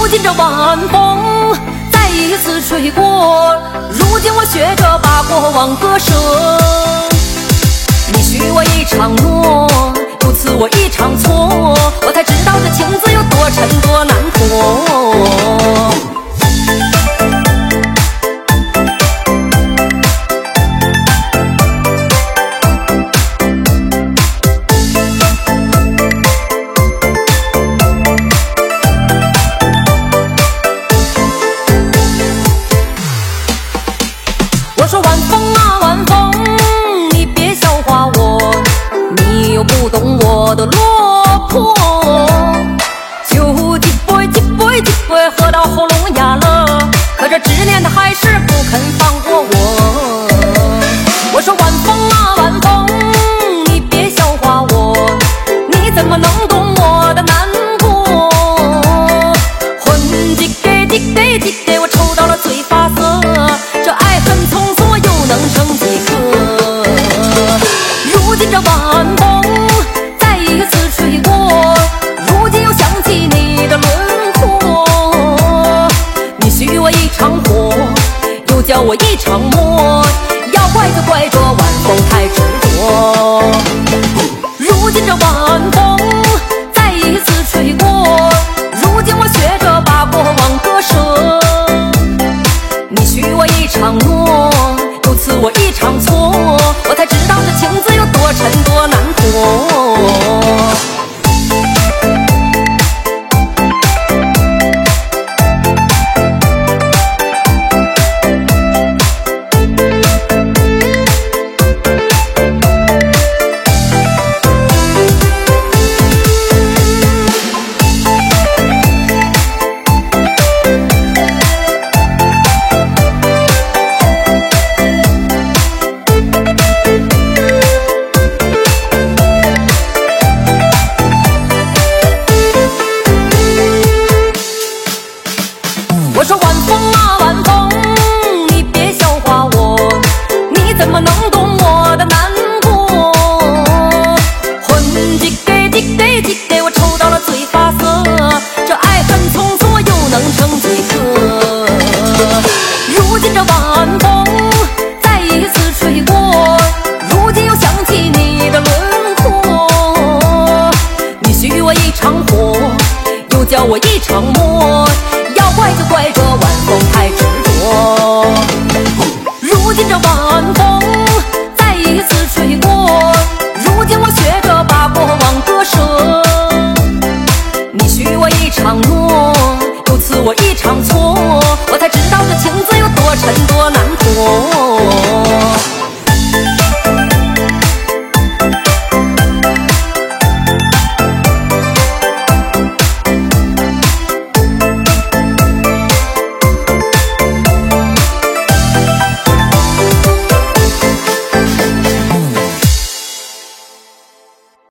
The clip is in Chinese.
如今这晚风再一次吹过，如今我学着把过往割舍。你许我一场诺，又赐我一场错，我才知道这情字有多沉多难破。我说晚风啊晚风，你别笑话我，你又不懂我的落魄。酒几杯几杯几杯喝到喉咙哑了，可这执念它还是不肯放过我。我说晚风啊晚风，你别笑话我，你怎么能懂我的难过？混几给几给几给，我抽到了嘴发涩，这爱恨匆匆又能剩几个？如今这晚风再一次吹过，如今又想起你的轮廓。你许我一场火，又叫我一场魔，要怪就怪这晚风太执着。如今这晚风再一次吹过，如今我学着把过往割舍。你许我一场诺，又赐我一场错，我才知道这情字有多沉多难破。我说晚风啊晚风，你别笑话我，你怎么能懂我的难过？混几给几给几给，我抽到了嘴发涩，这爱恨匆匆又能剩几个？如今这晚风再一次吹过，如今又想起你的轮廓。你许我一场火，又叫我一场魔，要怪就怪这晚风太执着。如今这晚风再一次吹过，如今我学着把过往割舍。你许我一场诺，又赐我一场错，我才知道这情字有多沉多难